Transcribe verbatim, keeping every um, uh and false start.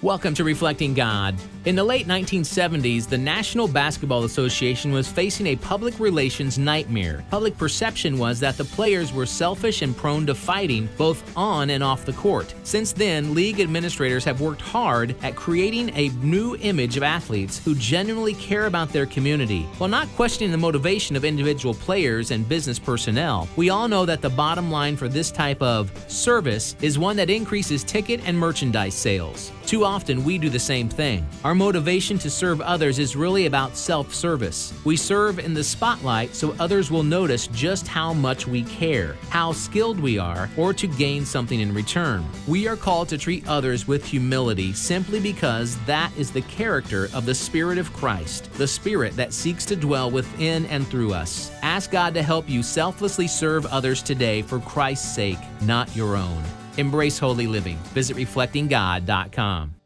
Welcome to Reflecting God. In the late nineteen seventies, the National Basketball Association was facing a public relations nightmare. Public perception was that the players were selfish and prone to fighting both on and off the court. Since then, league administrators have worked hard at creating a new image of athletes who genuinely care about their community. While not questioning the motivation of individual players and business personnel, we all know that the bottom line for this type of service is one that increases ticket and merchandise sales. Too often, we do the same thing. Our motivation to serve others is really about self-service. We serve in the spotlight so others will notice just how much we care, how skilled we are, or to gain something in return. We are called to treat others with humility simply because that is the character of the Spirit of Christ, the Spirit that seeks to dwell within and through us. Ask God to help you selflessly serve others today for Christ's sake, not your own. Embrace holy living. Visit reflecting god dot com.